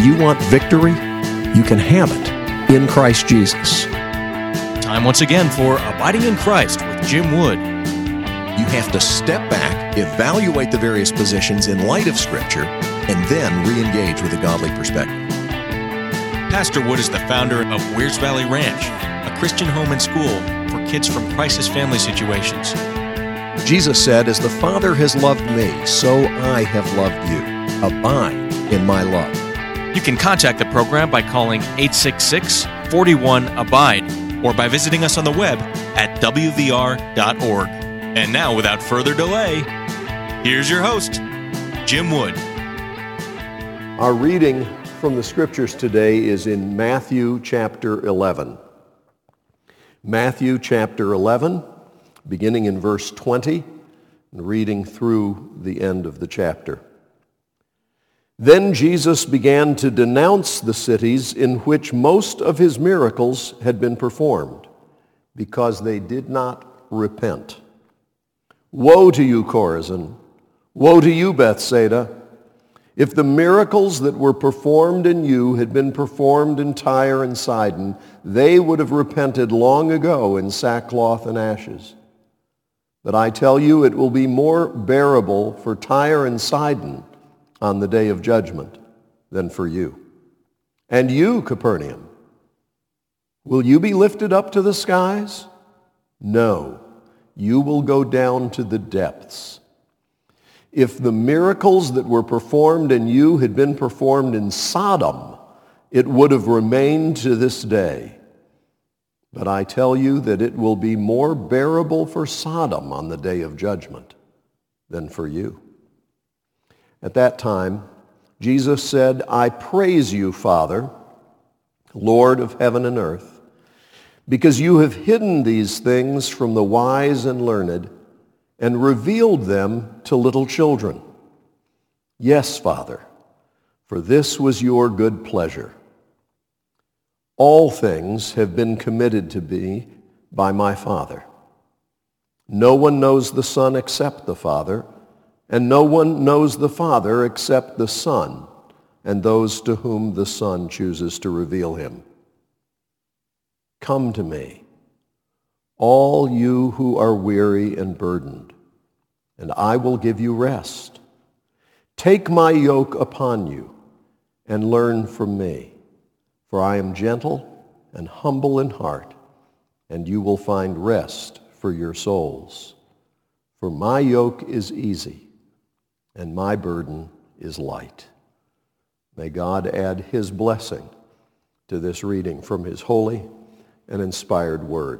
you want victory? You can have it in Christ Jesus. Time once again for Abiding in Christ with Jim Wood. You have to step back, evaluate the various positions in light of Scripture, and then re-engage with a godly perspective. Pastor Wood is the founder of Wears Valley Ranch, a Christian home and school for kids from crisis family situations. Jesus said, "As the Father has loved me, so I have loved you. Abide in my love." You can contact the program by calling 866-41-ABIDE or by visiting us on the web at wvr.org. And now, without further delay, here's your host, Jim Wood. Our reading from the Scriptures today is in Matthew chapter 11. Matthew chapter 11, beginning in verse 20, and reading through the end of the chapter. Then Jesus began to denounce the cities in which most of his miracles had been performed, because they did not repent. "Woe to you, Chorazin! Woe to you, Bethsaida! If the miracles that were performed in you had been performed in Tyre and Sidon, they would have repented long ago in sackcloth and ashes. But I tell you, it will be more bearable for Tyre and Sidon on the day of judgment than for you. And you, Capernaum, will you be lifted up to the skies? No, you will go down to the depths. If the miracles that were performed in you had been performed in Sodom, it would have remained to this day. But I tell you that it will be more bearable for Sodom on the day of judgment than for you." At that time, Jesus said, "I praise you, Father, Lord of heaven and earth, because you have hidden these things from the wise and learned and revealed them to little children. Yes, Father, for this was your good pleasure. All things have been committed to me by my Father. No one knows the Son except the Father, and no one knows the Father except the Son, and those to whom the Son chooses to reveal him. Come to me, all you who are weary and burdened, and I will give you rest. Take my yoke upon you and learn from me, for I am gentle and humble in heart, and you will find rest for your souls. For my yoke is easy, and my burden is light." May God add his blessing to this reading from his holy and inspired word.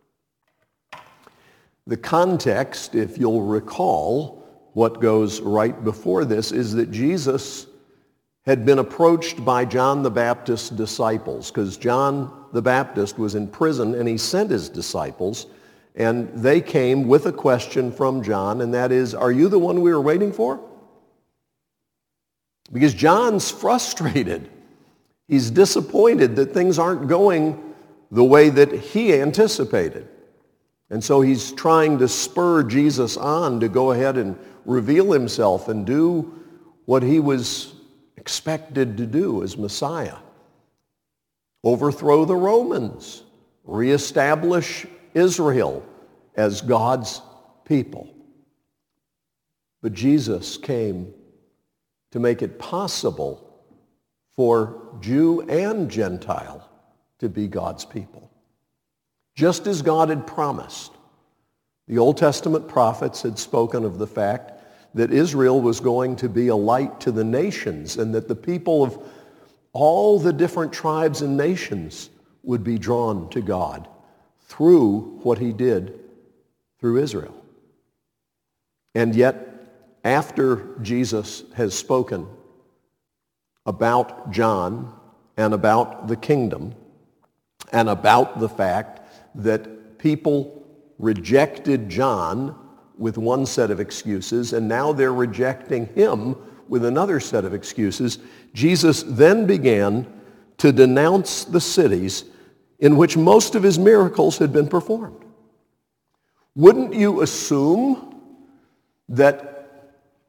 The context, if you'll recall, what goes right before this is that Jesus had been approached by John the Baptist's disciples, because John the Baptist was in prison and he sent his disciples, and they came with a question from John, and that is, "Are you the one we were waiting for?" Because John's frustrated. He's disappointed that things aren't going the way that he anticipated. And so he's trying to spur Jesus on to go ahead and reveal himself and do what he was expected to do as Messiah. Overthrow the Romans. Reestablish Israel as God's people. But Jesus came to make it possible for Jew and Gentile to be God's people. Just as God had promised. The Old Testament prophets had spoken of the fact that Israel was going to be a light to the nations, and that the people of all the different tribes and nations would be drawn to God through what he did through Israel. And yet, after Jesus has spoken about John and about the kingdom and about the fact that people rejected John with one set of excuses, and now they're rejecting him with another set of excuses, Jesus then began to denounce the cities in which most of his miracles had been performed. Wouldn't you assume that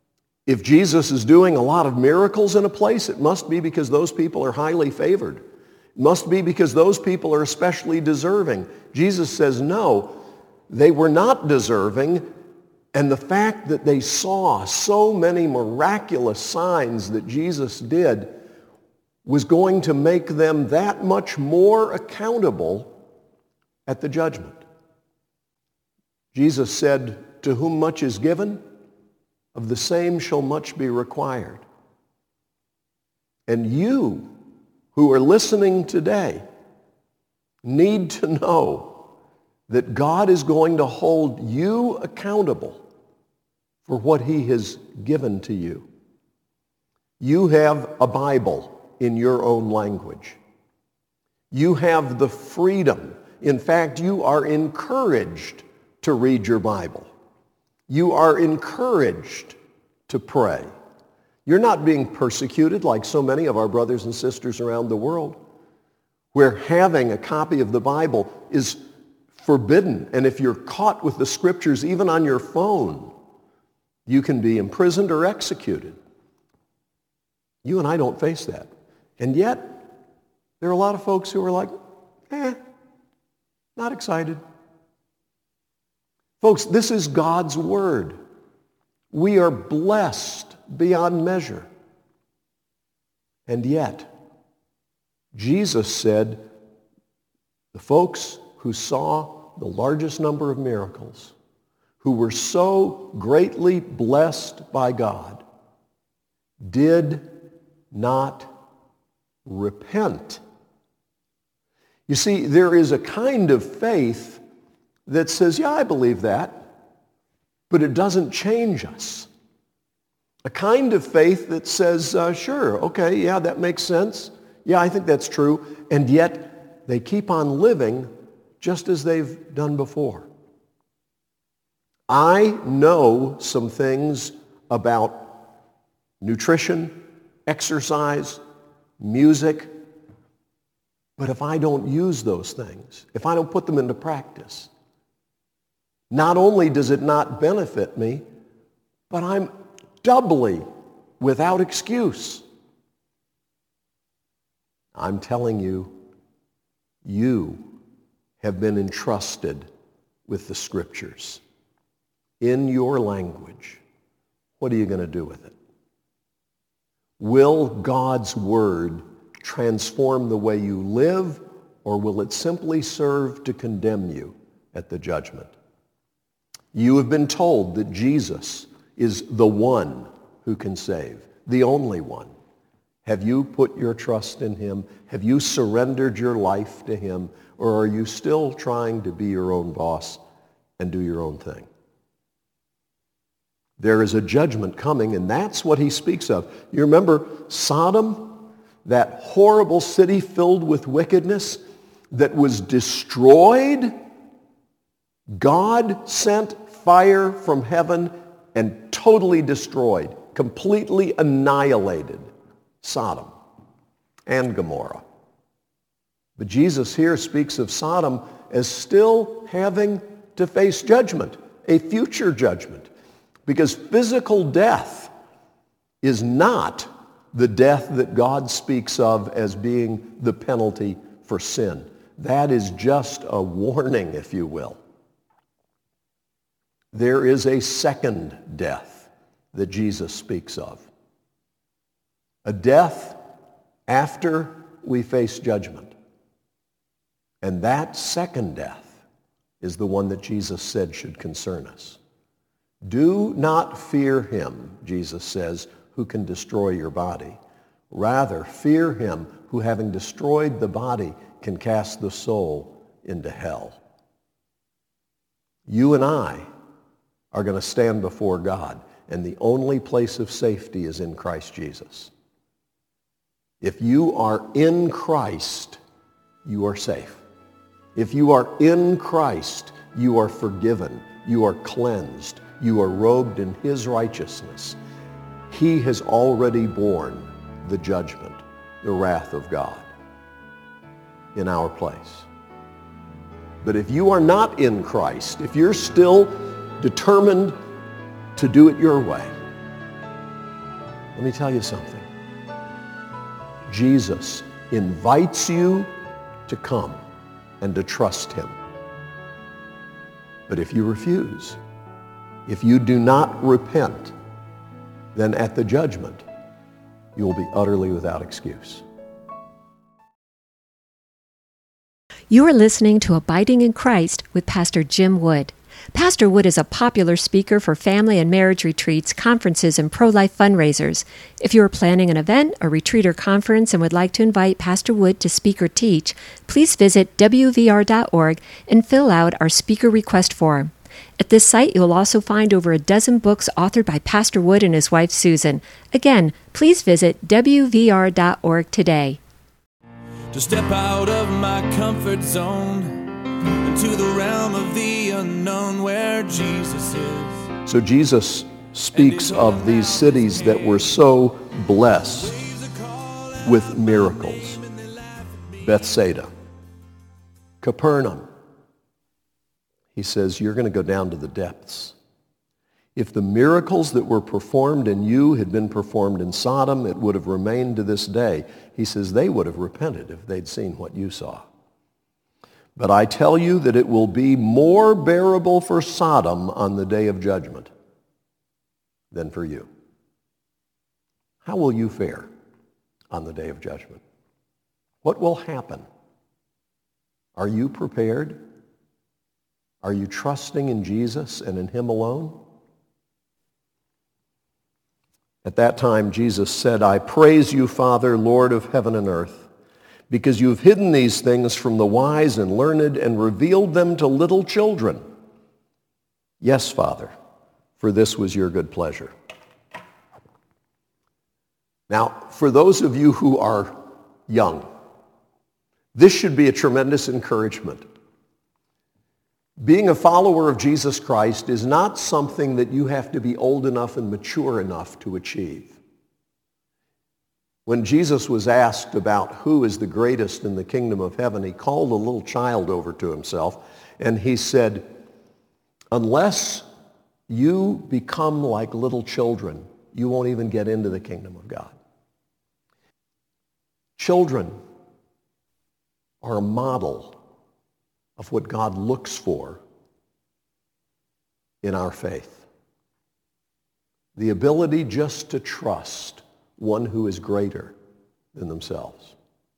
If Jesus is doing a lot of miracles in a place, it must be because those people are highly favored. It must be because those people are especially deserving. Jesus says, no, they were not deserving, and the fact that they saw so many miraculous signs that Jesus did was going to make them that much more accountable at the judgment. Jesus said, to whom much is given, of the same shall much be required. And you who are listening today need to know that God is going to hold you accountable for what he has given to you. You have a Bible in your own language. You have the freedom. In fact, you are encouraged to read your Bible. You are encouraged to pray. You're not being persecuted like so many of our brothers and sisters around the world, where having a copy of the Bible is forbidden. And if you're caught with the scriptures, even on your phone, you can be imprisoned or executed. You and I don't face that. And yet, there are a lot of folks who are like, not excited. Folks, this is God's word. We are blessed beyond measure. And yet, Jesus said, the folks who saw the largest number of miracles, who were so greatly blessed by God, did not repent. You see, there is a kind of faith that says, yeah, I believe that, but it doesn't change us. A kind of faith that says, sure, okay, yeah, that makes sense. Yeah, I think that's true. And yet they keep on living just as they've done before. I know some things about nutrition, exercise, music, but if I don't use those things, if I don't put them into practice, not only does it not benefit me, but I'm doubly without excuse. I'm telling you, you have been entrusted with the scriptures in your language. What are you going to do with it? Will God's word transform the way you live, or will it simply serve to condemn you at the judgment? You have been told that Jesus is the one who can save, the only one. Have you put your trust in him? Have you surrendered your life to him? Or are you still trying to be your own boss and do your own thing? There is a judgment coming, and that's what he speaks of. You remember Sodom, that horrible city filled with wickedness that was destroyed? God sent fire from heaven and totally destroyed, completely annihilated Sodom and Gomorrah. But Jesus here speaks of Sodom as still having to face judgment, a future judgment, because physical death is not the death that God speaks of as being the penalty for sin. That is just a warning, if you will. There is a second death that Jesus speaks of. A death after we face judgment. And that second death is the one that Jesus said should concern us. Do not fear him, Jesus says, who can destroy your body. Rather, fear him who, having destroyed the body, can cast the soul into hell. You and I are going to stand before God, and the only place of safety is in Christ Jesus. If you are in Christ, you are safe. If you are in Christ, you are forgiven, you are cleansed, you are robed in his righteousness. He has already borne the judgment, the wrath of God in our place. But if you are not in Christ, if you're still determined to do it your way, Let me tell you something. Jesus invites you to come and to trust him. But if you refuse, if you do not repent, then at the judgment, you will be utterly without excuse. You are listening to Abiding in Christ with Pastor Jim Wood. Pastor Wood is a popular speaker for family and marriage retreats, conferences, and pro-life fundraisers. If you are planning an event, a retreat, or conference and would like to invite Pastor Wood to speak or teach, please visit wvr.org and fill out our speaker request form. At this site, you will also find over a dozen books authored by Pastor Wood and his wife, Susan. Again, please visit wvr.org today. To step out of my comfort zone into the realm of the unknown where Jesus is. So Jesus speaks of these cities that were so blessed with miracles. Bethsaida, Capernaum. He says, you're going to go down to the depths. If the miracles that were performed in you had been performed in Sodom, it would have remained to this day. He says they would have repented if they'd seen what you saw. But I tell you that it will be more bearable for Sodom on the day of judgment than for you. How will you fare on the day of judgment? What will happen? Are you prepared? Are you trusting in Jesus and in him alone? At that time, Jesus said, I praise you, Father, Lord of heaven and earth, because you have hidden these things from the wise and learned and revealed them to little children. Yes, Father, for this was your good pleasure. Now, for those of you who are young, this should be a tremendous encouragement. Being a follower of Jesus Christ is not something that you have to be old enough and mature enough to achieve. When Jesus was asked about who is the greatest in the kingdom of heaven, he called a little child over to himself, and he said, unless you become like little children, you won't even get into the kingdom of God. Children are a model of what God looks for in our faith. The ability just to trust one who is greater than themselves.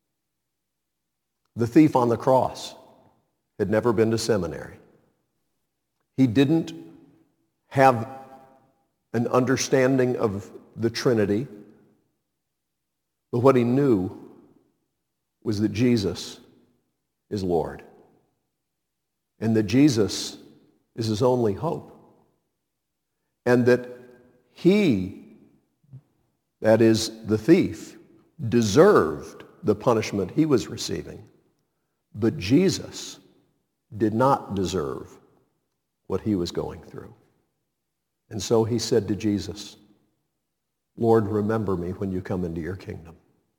The thief on the cross had never been to seminary. He didn't have an understanding of the Trinity, but what he knew was that Jesus is Lord, and that Jesus is his only hope, and that he, that is, the thief, deserved the punishment he was receiving. But Jesus did not deserve what he was going through. And so he said to Jesus, Lord, remember me when you come into your kingdom.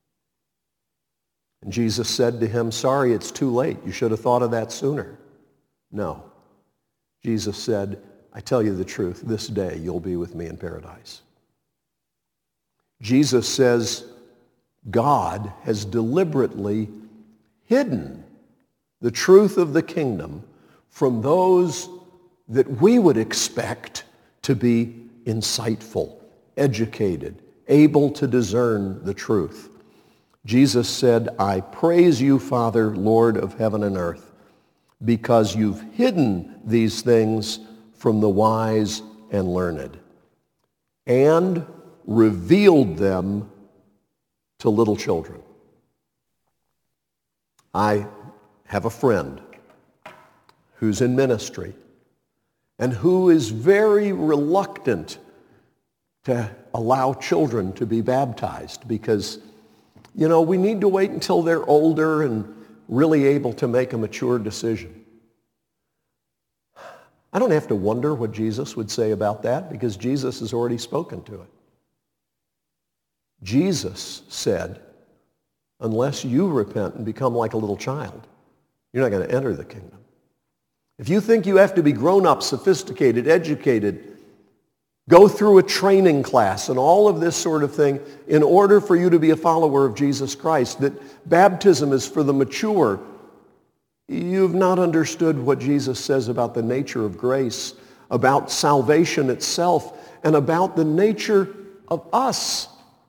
And Jesus said to him, sorry, it's too late. You should have thought of that sooner. No. Jesus said, I tell you the truth, this day you'll be with me in paradise. Jesus says God has deliberately hidden the truth of the kingdom from those that we would expect to be insightful, educated, able to discern the truth. Jesus said, I praise you, Father, Lord of heaven and earth, because you've hidden these things from the wise and learned, and revealed them to little children. I have a friend who's in ministry and who is very reluctant to allow children to be baptized because, you know, we need to wait until they're older and really able to make a mature decision. I don't have to wonder what Jesus would say about that because Jesus has already spoken to it. Jesus said, unless you repent and become like a little child, you're not going to enter the kingdom. If you think you have to be grown up, sophisticated, educated, go through a training class and all of this sort of thing in order for you to be a follower of Jesus Christ, that baptism is for the mature. You've not understood what Jesus says about the nature of grace, about salvation itself, and about the nature of us.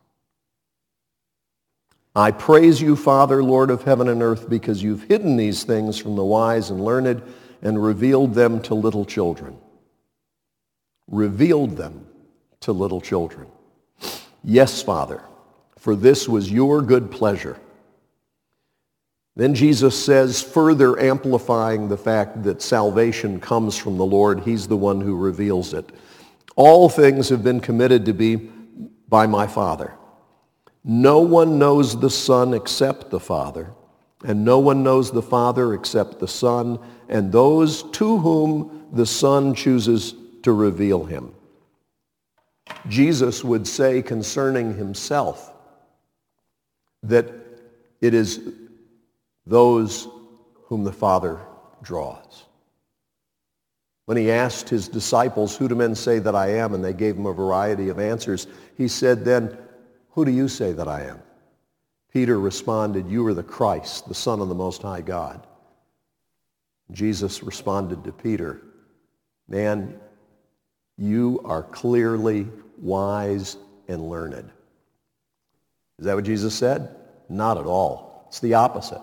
I praise you, Father, Lord of heaven and earth, because you've hidden these things from the wise and learned and revealed them to little children. Revealed them to little children. Yes, Father, for this was your good pleasure. Then Jesus says, further amplifying the fact that salvation comes from the Lord, he's the one who reveals it. All things have been committed to be by my Father. No one knows the Son except the Father, and no one knows the Father except the Son, and those to whom the Son chooses to reveal him. Jesus would say concerning himself that it is those whom the Father draws. When he asked his disciples, who do men say that I am? And they gave him a variety of answers. He said then, who do you say that I am? Peter responded, you are the Christ, the Son of the Most High God. Jesus responded to Peter, man, you are clearly wise and learned. Is that what Jesus said? Not at all. It's the opposite.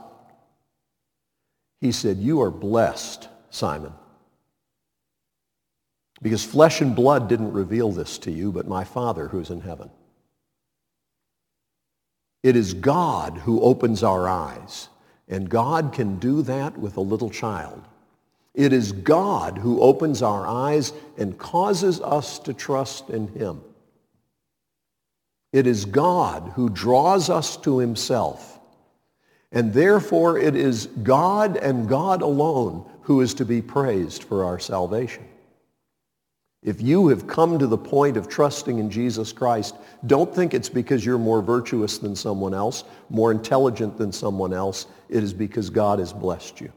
He said, you are blessed, Simon, because flesh and blood didn't reveal this to you, but my Father who's in heaven. It is God who opens our eyes, and God can do that with a little child. It is God who opens our eyes and causes us to trust in him. It is God who draws us to himself, and therefore it is God and God alone who is to be praised for our salvation. If you have come to the point of trusting in Jesus Christ, don't think it's because you're more virtuous than someone else, more intelligent than someone else. It is because God has blessed you.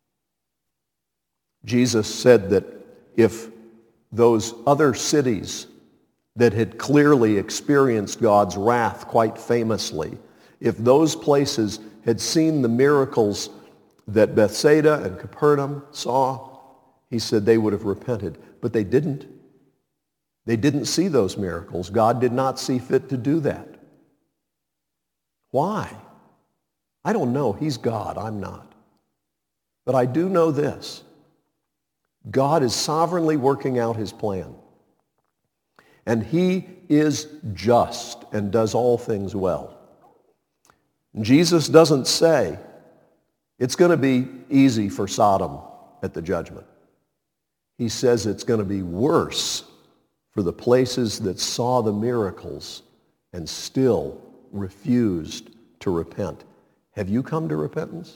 Jesus said that if those other cities that had clearly experienced God's wrath quite famously, if those places had seen the miracles that Bethsaida and Capernaum saw, he said they would have repented. But they didn't. They didn't see those miracles. God did not see fit to do that. Why? I don't know. He's God. I'm not. But I do know this. God is sovereignly working out his plan. And he is just and does all things well. Jesus doesn't say it's going to be easy for Sodom at the judgment. He says it's going to be worse for the places that saw the miracles and still refused to repent. Have you come to repentance?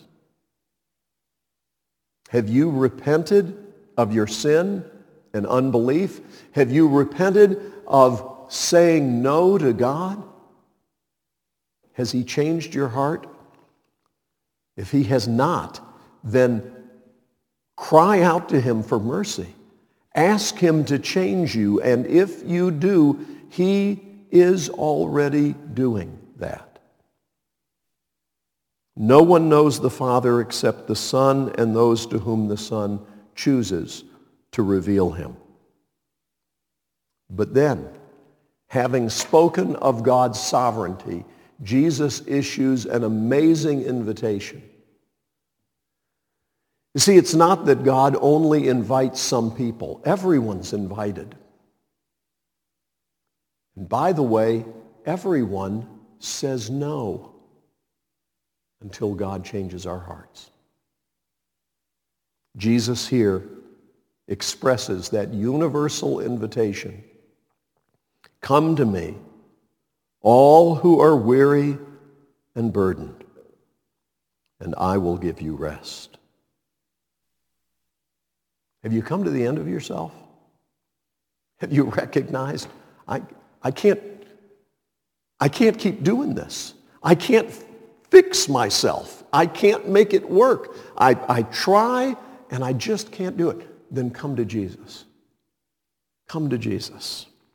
Have you repented of your sin and unbelief? Have you repented of saying no to God? Has he changed your heart? If he has not, then cry out to him for mercy. Ask him to change you, and if you do, he is already doing that. No one knows the Father except the Son and those to whom the Son chooses to reveal him. But then, having spoken of God's sovereignty, Jesus issues an amazing invitation. You see, it's not that God only invites some people. Everyone's invited. And by the way, everyone says no until God changes our hearts. Jesus here expresses that universal invitation. Come to me, all who are weary and burdened, and I will give you rest. Have you come to the end of yourself? Have you recognized, I can't keep doing this. I can't fix myself. I can't make it work. I try and I just can't do it. Then come to Jesus. Come to Jesus.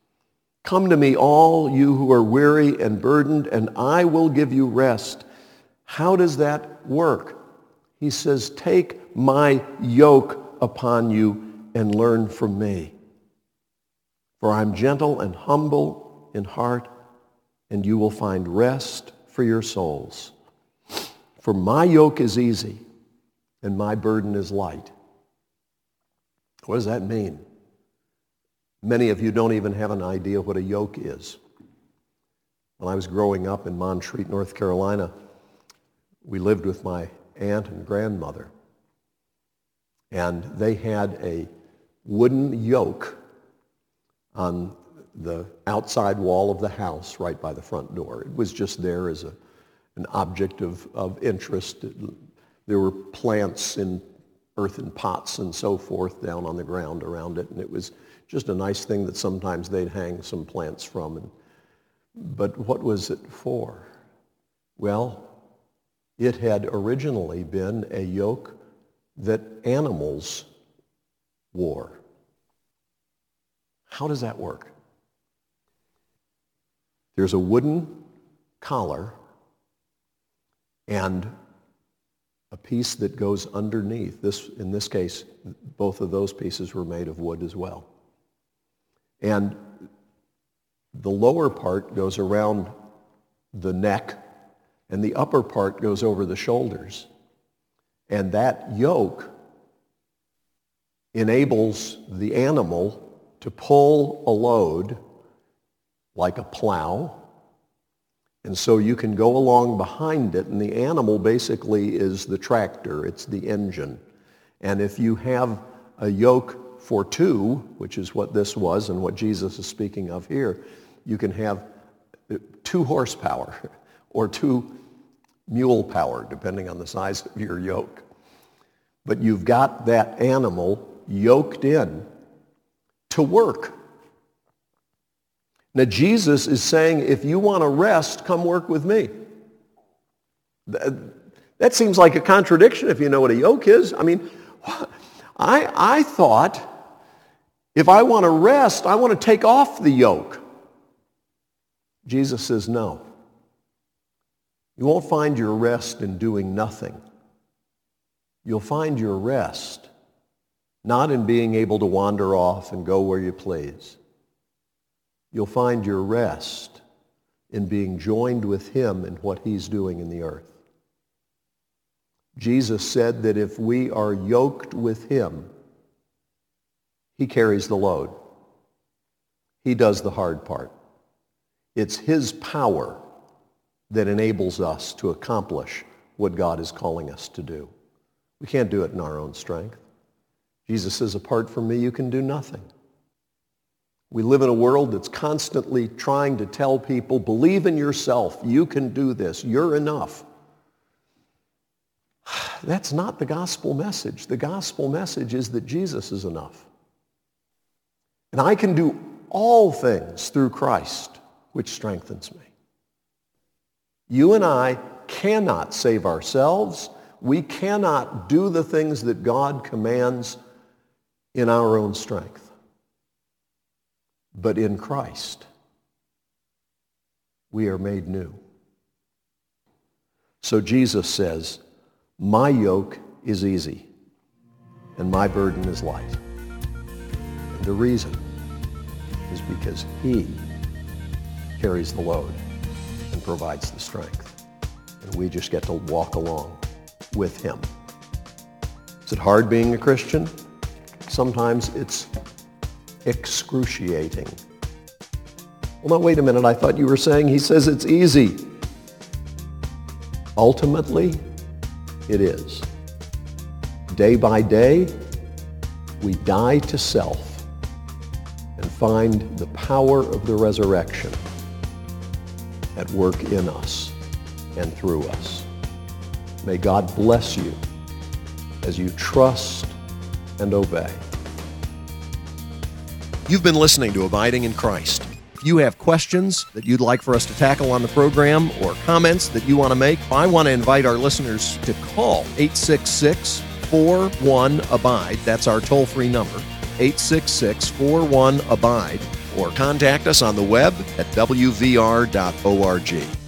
Come to me, all you who are weary and burdened, and I will give you rest. How does that work? He says, take my yoke upon you and learn from me. For I'm gentle and humble in heart, and you will find rest for your souls. For my yoke is easy, and my burden is light. What does that mean? Many of you don't even have an idea what a yoke is. When I was growing up in Montreat, North Carolina, we lived with my aunt and grandmother. And they had a wooden yoke on the outside wall of the house right by the front door. It was just there as an object of interest. There were plants in earthen pots and so forth down on the ground around it, and it was just a nice thing that sometimes they'd hang some plants from. But what was it for? Well, it had originally been a yoke that animals wore. How does that work? There's a wooden collar and a piece that goes underneath. In this case, both of those pieces were made of wood as well. And the lower part goes around the neck, and the upper part goes over the shoulders. And that yoke enables the animal to pull a load like a plow. And so you can go along behind it, and the animal basically is the tractor. It's the engine. And if you have a yoke for two, which is what this was and what Jesus is speaking of here, you can have 2 horsepower or 2 mule power, depending on the size of your yoke. But you've got that animal yoked in to work. Now, Jesus is saying, if you want to rest, come work with me. That seems like a contradiction if you know what a yoke is. I mean, I thought if I want to rest, I want to take off the yoke. Jesus says, no. You won't find your rest in doing nothing. You'll find your rest not in being able to wander off and go where you please. You'll find your rest in being joined with him in what he's doing in the earth. Jesus said that if we are yoked with him, he carries the load. He does the hard part. It's his power that enables us to accomplish what God is calling us to do. We can't do it in our own strength. Jesus says, apart from me, you can do nothing. We live in a world that's constantly trying to tell people, believe in yourself, you can do this, you're enough. That's not the gospel message. The gospel message is that Jesus is enough. And I can do all things through Christ, which strengthens me. You and I cannot save ourselves. We cannot do the things that God commands in our own strength. But in Christ, we are made new. So Jesus says, my yoke is easy and my burden is light. And the reason is because he carries the load and provides the strength. And we just get to walk along with him. Is it hard being a Christian? Sometimes it's excruciating. Well, now, wait a minute. I thought you were saying he says it's easy. Ultimately, it is. Day by day, we die to self and find the power of the resurrection at work in us and through us. May God bless you as you trust and obey. You've been listening to Abiding in Christ. If you have questions that you'd like for us to tackle on the program or comments that you want to make, I want to invite our listeners to call 866-41-ABIDE. That's our toll-free number, 866-41-ABIDE. or contact us on the web at wvr.org.